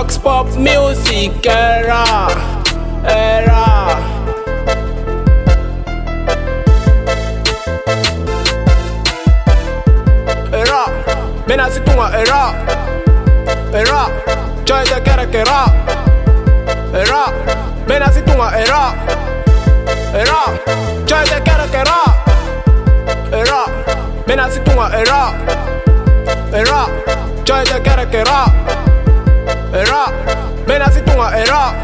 Vox Pop Music era. Mena si tunga era. Joy de kere kera. Mena si tunga era. Joy de kere kera. Mena si tunga era. Joy de kere kera. Mena si tunga era.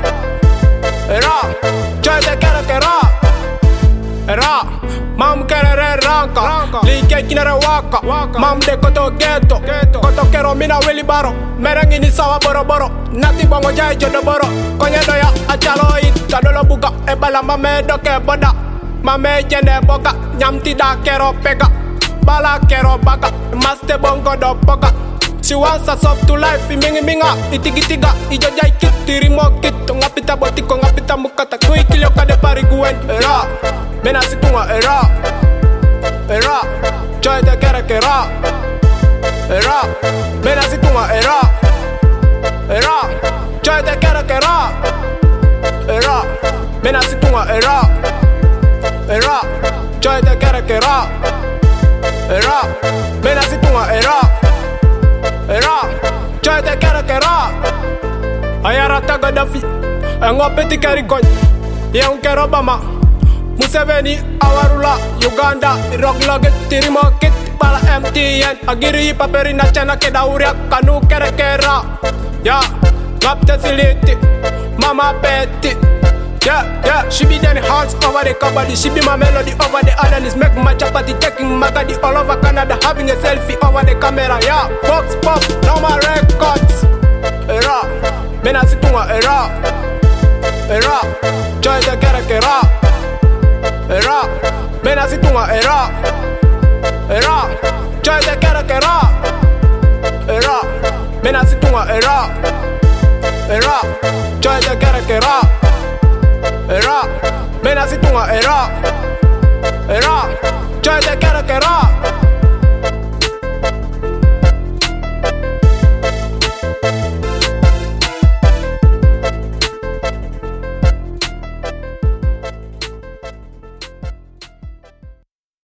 Joy de kere kera. Mam kere ranka. Like kinere waka. Mam de koto ghetto. Koto kero mina weli baro. Merengi ni sawa boro boro. Nati bongo jai jodo boro. Konye doya achalo it. Kadolo buka ebala mame doke boda. Mame jende boka. Nyamti da kero peka. Bala kero baka. Maste bongo do boka. She wants a soft to life, mingi minga, itigitiga, ijojai kit, tirimo kit, ngapita botiko, ngapita mukata, kui kilio kade pari guen, era, mena situnga era, joy de kere kera, mena situnga era, joy de kere kera, mena situnga era, joy de kere kera, mena situnga era. Joy de kere kera. Ayara taga dafi. Engo peti keri koñ. Yeun kero bama. Museveni awarula. Uganda rock loget tirimo kit. Pala MTN. Agiri paperi na chana keda uria kanu kere kera. Ya, ngapte siliti. Mama Betty. Yeah, she be then hands over the cupboard. She be my melody over the analyst. Make my chapati taking my body all over Canada. Having a selfie over the camera. Yeah, Vox Pop, now my records. Era, mena situnga era. Joy de kere kera. Mena situnga era. Joy de kere kera. Mena situnga era. Joy de kere kera. Mena si tunga era. Joy de kere kera.